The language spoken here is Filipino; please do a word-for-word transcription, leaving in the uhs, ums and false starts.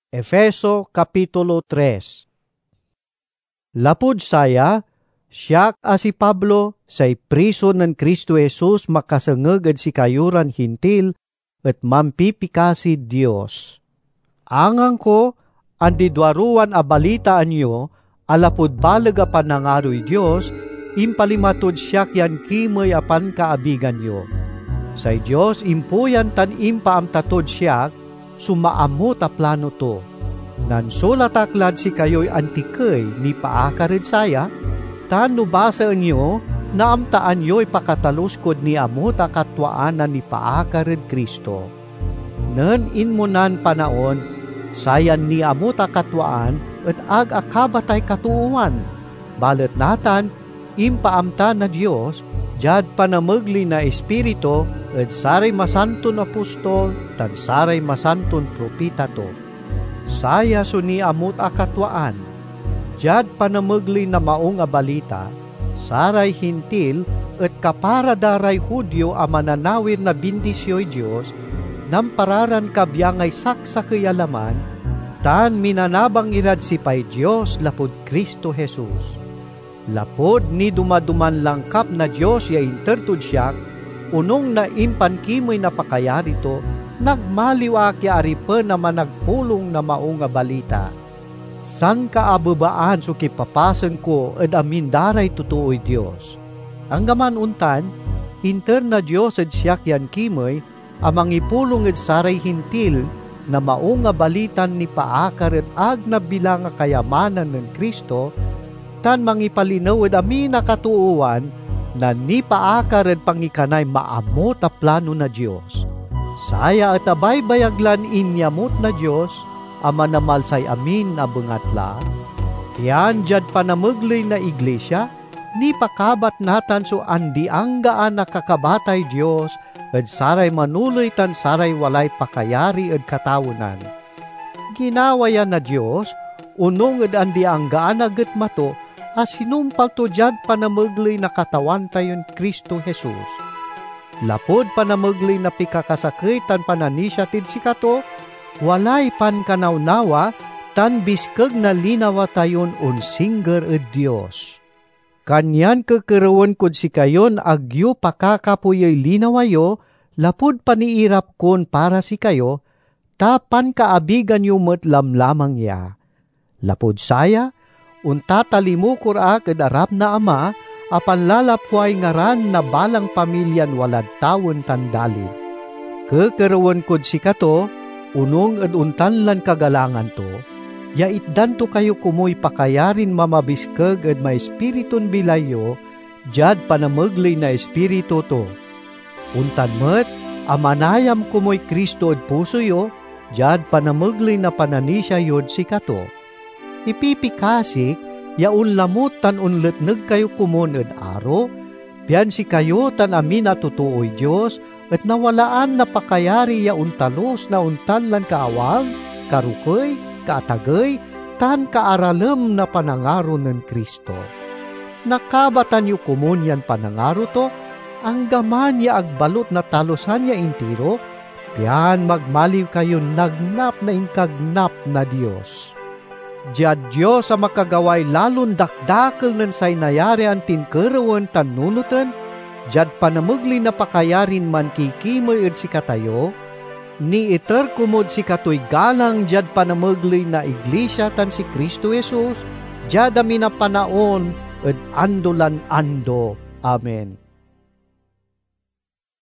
Efeso Kapitulo tres. Lapud saya, siyak a si Pablo, say priso ng Kristo Jesus makasangeg ed si kayuran hintil et mampipikasi Dios. Angang ko, andi duaruan a balita anyo, alapud balag a panangaroy Dios, impalimatod siyak yan kimay apan kaabigan yo. Say Dios impuyan tan impa am tatod siyak, sumaamot a plano to. Nansulataklan si kayo'y antikay ni paakarid saya, tan nubasa nyo na amtaan yo'y pakataluskod ni amot a katwaan na ni paakarid Kristo. Nen inmunan panaon, sayan ni amot a katwaan at ag akabatay katuuan. Balet natan, impaamta na Diyos, jad panamagli na espiritu at saray masanton apostol, tan saray masanton propita to. Saya suni amot akatwaan, jad panamagli na maong a balita, saray hintil at kaparadaray Hudyo a mananawir na bindisyo'y Diyos, nam pararan kabyangay saksa kayalaman, tan minanabang irad si pay Diyos lapod Kristo Jesus. Lapod ni dumaduman langkap na Diyos ya intertud siyak, unong na impan kimoy na pakayari to, nagmaliwa kya aripen na managpulong na maong nga balita. San kaababaan so kipapasen ko ed amin daray totoo'y Diyos. Ang gaman untan, inter na Diyos ed siyak yan kimoy, amang ipulong ed saray hintil na maong nga balitan ni paakar ed ag na bilang nga kayamanan ng Kristo, tan mangipalinaw ed amin na katuuan na ni paakar ed pangikanay maamot a plano na Diyos. Saya at abay bayaglan inyamot na Diyos, ama namalsay amin na bengatla. Yan jad panamagli na iglesia, ni pakabat natan so andi anggaan na kakabatay Diyos, ed saray manuloy tan saray walay pakayari ed katawunan. Ginawayan na Diyos, unong ed andi anggaan aget mato, as sinumpal to jad panamagli na katawan tayon Kristo Jesus. Lapod panamagli na pikakasakit tan pananisya tid si kato, walay pan kanawnawa, tan biskeg na linawa tayon unsingger ed Dios. Kanyan kekerawan kod si kayon agyo pakakapuyoy linawayo, lapod paniirap kon para si kayo, tapan kaabigan yu met lamlamang ya. Lapod saya, untatalimukur ak ed arap na ama, apan lalapway ngaran na balang pamilyan walad tawon tandalid. Kekerawan kod si kato, unong ed untanlan kagalangan to, ya itdan to kayo kumoy pakayarin mamabiskeg ed may espiritun bilayo, jad panamagli na espiritu to. Untan met, amanayam kumoy Kristo ed puso yo, jad panamagli na pananisya yod si kato. Ipipikasik, yaun lamot tan unlet neg kayo kumon ed aro, pian si kayo tan amin at totoo'y Diyos, at nawalaan na pakayari yaun talos na untanlan kaawag, karukay, kaatagay, tan kaaralem na panangaro ng Kristo. Nakabatan yu kumon yan panangaro to, ang gaman ya agbalot na talosan ya intiro, pian magmaliw kayo nagnap na inkagnap na Diyos. Diyad Diyos sa makagaway lalong dakdakil ng say nayari ang tinkerawan tanunutan, diyad panamagli na pakayarin man kikimoy ed si katayo, ni iter kumod si katoy galang diyad panamagli na iglesia tan si Kristo Jesus, diyad amin na panaon ed andolan ando. Amen.